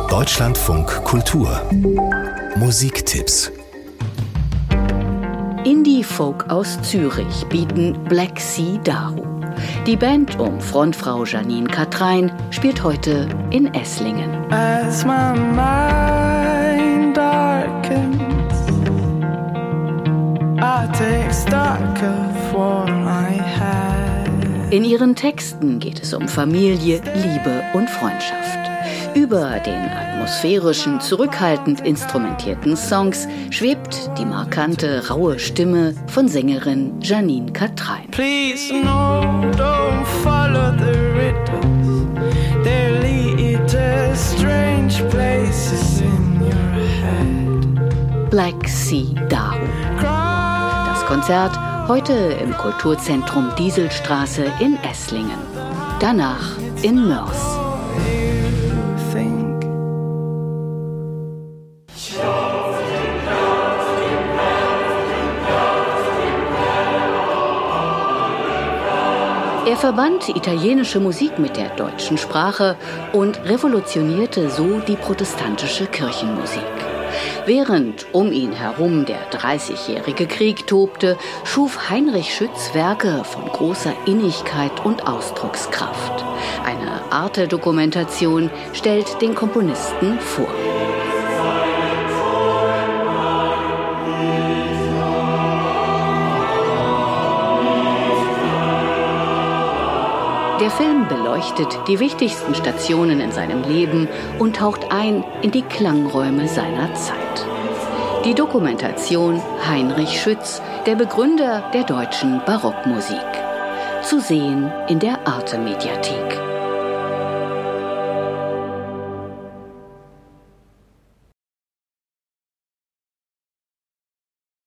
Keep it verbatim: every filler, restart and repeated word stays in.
Deutschlandfunk Kultur Musiktipps. Indie-Folk aus Zürich bieten Black Sea Daru. Die Band um Frontfrau Janine Katrein spielt heute in Esslingen. As my mind darkens, I take stock of what I had. In ihren Texten geht es um Familie, Liebe und Freundschaft. Über den atmosphärischen, zurückhaltend instrumentierten Songs schwebt die markante, raue Stimme von Sängerin Janine Katrein. Please no, don't follow the riddles. They lead to strange places in your head. Black Sea Daru. Das Konzert heute im Kulturzentrum Dieselstraße in Esslingen. Danach in Mörs. Er verband italienische Musik mit der deutschen Sprache und revolutionierte so die protestantische Kirchenmusik. Während um ihn herum der dreißigjährige Krieg tobte, schuf Heinrich Schütz Werke von großer Innigkeit und Ausdruckskraft. Eine Arte-Dokumentation stellt den Komponisten vor. Der Film beleuchtet die wichtigsten Stationen in seinem Leben und taucht ein in die Klangräume seiner Zeit. Die Dokumentation Heinrich Schütz, der Begründer der deutschen Barockmusik. Zu sehen in der Arte-Mediathek.